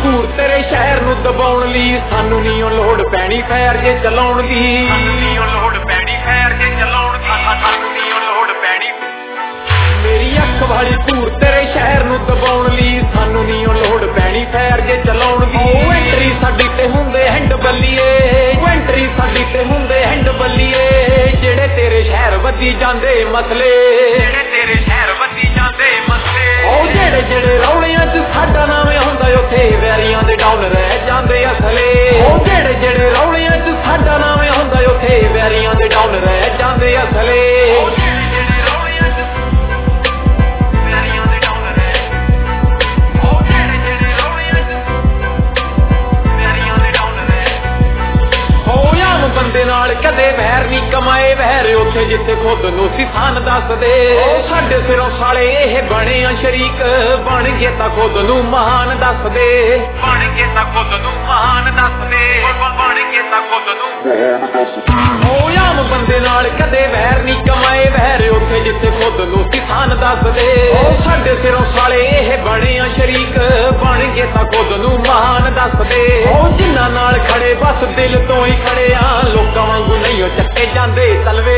ਘੂਰ ਤੇਰੇ ਸ਼ਹਿਰ ਨੂੰ ਦਬਾਉਣ ਲਈ ਸਾਨੂੰ ਨੀ ਓ ਲੋੜ ਪੈਣੀ ਫੈਰ ਜੇ ਚਲਾਉਣ ਦੀ ਸਾਨੂੰ ਨੀ ਓ ਲੋੜ ਪੈਣੀ ਫੈਰ ਜੇ ਚਲਾਉਣ ਦੀ ਸਾਨੂੰ ਨੀ ਓ ਲੋੜ ਪੈਣੀ ਮੇਰੀ ਅੱਖ ਵਾਲੀ ਘੂਰ ਤੇਰੇ ਸ਼ਹਿਰ ਨੂੰ ਦਬਾਉਣ ਲਈ ਸਾਨੂੰ ਨੀ ਓ ਲੋੜ ਪੈਣੀ ਫੈਰ ਜੇ ਚਲਾਉਣ ਦੀ ਐਂਟਰੀ ਸਾਡੀ ਤੇ ਹੁੰਦੇ ਹੈਂਡ ਬੱਲੀਏ ਐਂਟਰੀ ਸਾਡੀ ਤੇ ਹੁੰਦੇ ਹੈਂਡ ਬੱਲੀਏ ਜਿਹੜੇ ਤੇਰੇ ਸ਼ਹਿਰ ਵੱਧੀ ਜਾਂਦੇ ਮਸਲੇ ਜਿਹੜੇ ਤੇਰੇ ਸ਼ਹਿਰ ਵੱਧੀ ਜਾਂਦੇ ਮਸਲੇ ਉਹ ਜਿਹੜੇ ਜਿਹੜੇ ਰੌਲਿਆਂ 'ਚ ਸਾਡਾ ਨਾਵੇਂ ਹੁੰਦਾ ਉੱਥੇ ਵੈਰੀਆਂ ਦੇ ਡਾਊਨ ਰਹਿ ਜਾਂਦੇ ਅਸਲੇ ਉਹ ਜਿਹੜੇ ਜਿਹੜੇ ਰੌਲਿਆਂ 'ਚ ਸਾਡਾ ਨਾਵੇਂ ਹੁੰਦਾ ਉੱਥੇ ਵੈਰੀਆਂ ਦੇ ਡਾਊਨ ਰਹਿ ਜਾਂਦੇ ਅਸਲੇ ਬੰਦੇ ਨਾਲ ਕਦੇ ਵੈਰ ਨਹੀਂ ਕਮਾਏ ਵੈਰ ਉੱਥੇ ਜਿੱਥੇ ਖੁਦ ਨੂੰ ਸੀ ਥਾਨ ਦੱਸਦੇ ਸਾਡੇ ਸਿਰੋਂ ਸਾਲੇ ਇਹ ਬਣੇ ਆ ਸ਼ਰੀਕ ਬਣ ਗਏ ਤਾਂ ਖੁਦ ਨੂੰ ਮਹਾਨ ਦੱਸਦੇ ਬਣ ਗਏ ਤਾਂ ਖੁਦ ਨੂੰ ਮਹਾਨ ਦੱਸਦੇ ਬਣ ਗਏ ਤਾਂ ਖੁਦ ਨੂੰ ਉਹ ਆਮ ਬੰਦੇ ਨਾਲ ਕਦੇ ਵੈਰ ਨਹੀਂ ਕਮਾਏ ਵੈਰ ਉੱਥੇ ਜਿੱਥੇ ਖੁਦ ਨੂੰ ਸੀ ਥਾਨ ਦੱਸਦੇ ਸਾਡੇ ਸਿਰੋਂ ਸਾਲੇ ਇਹ ਬਣੇ ਆ ਸ਼ਰੀਕ ਬਣ ਗਏ ਤਾਂ ਖੁਦ ਨੂੰ ਮਹਾਨ ਦੱਸਦੇ ਉਹ ਜਿਨ੍ਹਾਂ ਨਾਲ ਖੜੇ ਬਸ ਦਿਲ ਤੋਂ ਹੀ ਖੜੇ ਆ ਲੋਕਾਂ ਵਾਂਗੂ ਨਹੀਂ ਉਹ ਚੱਕੇ ਜਾਂਦੇ ਤਲਵੇ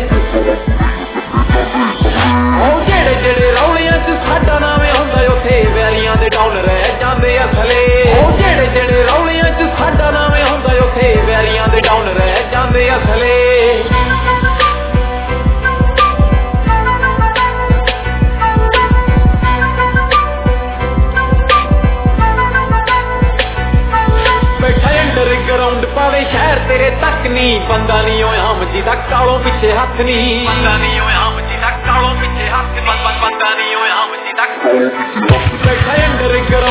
ਉਹ ਜਿਹੜੇ ਜਿਹੜੇ ਰੌਲਿਆਂ 'ਚ ਸਾਡਾ ਨਾਵੇਂ ਹੁੰਦਾ ਉੱਥੇ ਵੈਰੀਆਂ ਦੇ ਡਾਊਨ ਰਹਿ ਜਾਂਦੇ ਅਸਲੇ ਉਹ ਜਿਹੜੇ ਜਿਹੜੇ ਰੌਲਿਆਂ 'ਚ ਸਾਡਾ ਨਾਵੇਂ ਹੁੰਦਾ ਉੱਥੇ ਵੈਰੀਆਂ ਦੇ ਡਾਊਨ ਰਹਿ ਜਾਂਦੇ ਅਸਲੇ ਗਰਾਊਂਡ ਪਾਵੇ ਸ਼ਹਿਰ ਤੇਰੇ ਤੱਕ ਨੀ ਬੰਦਾ ਨੀ ਓਏ ਹਮ ਜੀ ਦਾ ਕਾਲੋਂ ਪਿੱਛੇ ਹੱਥ ਨੀ ਬੰਦਾ ਨੀ ਓਏ ਹਮ ਜੀ ਦਾ ਕਾਲੋਂ ਪਿੱਛੇ ਹੱਥ ਨੀ ਬੰਦਾ ਨੀ ਓਏ ਹਮ ਜੀ ਦਾ ਬੈਠਾ ਅੰਦਰ